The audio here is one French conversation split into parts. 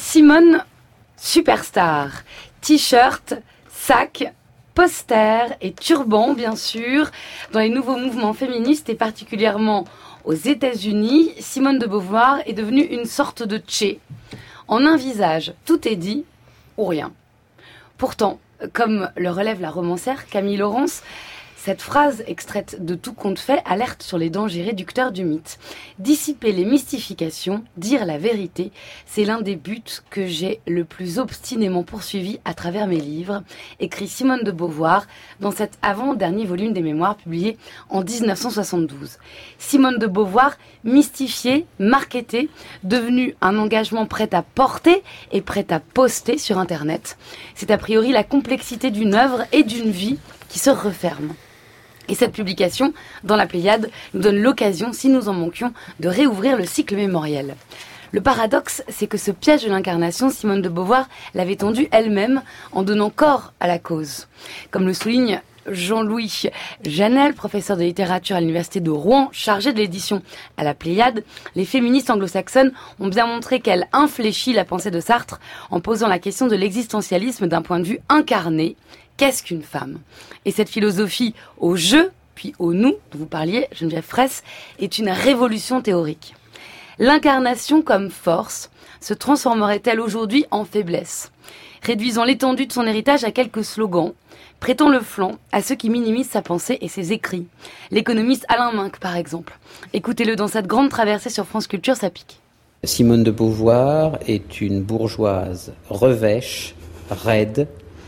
Simone, superstar. T-shirt, sac, poster et turban, bien sûr. Dans les nouveaux mouvements féministes et particulièrement aux États-Unis, Simone de Beauvoir est devenue une sorte de Tché. En un visage, tout est dit ou rien. Pourtant, comme le relève la romancière Camille Laurence, cette phrase extraite de Tout conte fait alerte sur les dangers réducteurs du mythe. Dissiper les mystifications, dire la vérité, c'est l'un des buts que j'ai le plus obstinément poursuivi à travers mes livres, écrit Simone de Beauvoir dans cet avant-dernier volume des Mémoires publié en 1972. Simone de Beauvoir, mystifiée, marketée, devenue un engagement prêt à porter et prêt à poster sur Internet. C'est a priori la complexité d'une œuvre et d'une vie qui se referment. Et cette publication, dans la Pléiade, nous donne l'occasion, si nous en manquions, de réouvrir le cycle mémoriel. Le paradoxe, c'est que ce piège de l'incarnation, Simone de Beauvoir l'avait tendu elle-même en donnant corps à la cause. Comme le souligne Jean-Louis Janel, professeur de littérature à l'université de Rouen, chargé de l'édition à la Pléiade, les féministes anglo-saxonnes ont bien montré qu'elles infléchissent la pensée de Sartre en posant la question de l'existentialisme d'un point de vue incarné. Qu'est-ce qu'une femme ? Et cette philosophie au je, puis au nous, dont vous parliez, Geneviève Fraisse, est une révolution théorique. L'incarnation comme force se transformerait-elle aujourd'hui en faiblesse ? Réduisant l'étendue de son héritage à quelques slogans, prêtant le flanc à ceux qui minimisent sa pensée et ses écrits. L'économiste Alain Minc, par exemple. Écoutez-le dans cette grande traversée sur France Culture, ça pique. Simone de Beauvoir est une bourgeoise revêche, raide,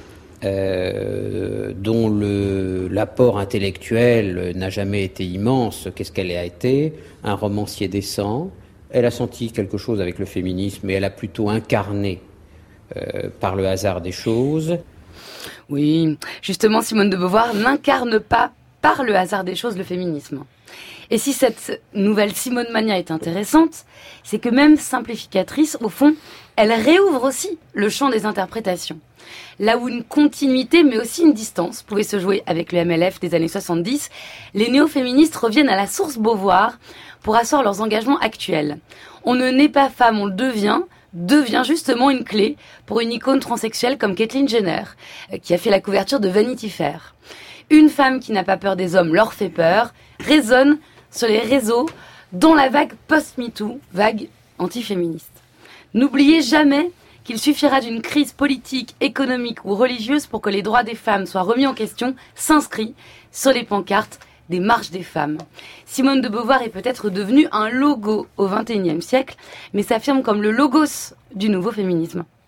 dont l'apport intellectuel n'a jamais été immense. Qu'est-ce qu'elle a été ? Un romancier décent. Elle a senti quelque chose avec le féminisme, mais elle a plutôt incarné par le hasard des choses. Oui, justement, Simone de Beauvoir n'incarne pas par le hasard des choses le féminisme. Et si cette nouvelle Simone Mania est intéressante, c'est que même simplificatrice, au fond, elle réouvre aussi le champ des interprétations. Là où une continuité, mais aussi une distance, pouvait se jouer avec le MLF des années 70, les néo-féministes reviennent à la source Beauvoir pour asseoir leurs engagements actuels. On ne naît pas femme, on le devient justement une clé pour une icône transsexuelle comme Caitlyn Jenner, qui a fait la couverture de Vanity Fair. Une femme qui n'a pas peur des hommes leur fait peur, résonne sur les réseaux dans la vague post-MeToo, vague antiféministe. N'oubliez jamais qu'il suffira d'une crise politique, économique ou religieuse pour que les droits des femmes soient remis en question, s'inscrit sur les pancartes des marches des femmes. Simone de Beauvoir est peut-être devenue un logo au XXIe siècle, mais s'affirme comme le logos du nouveau féminisme.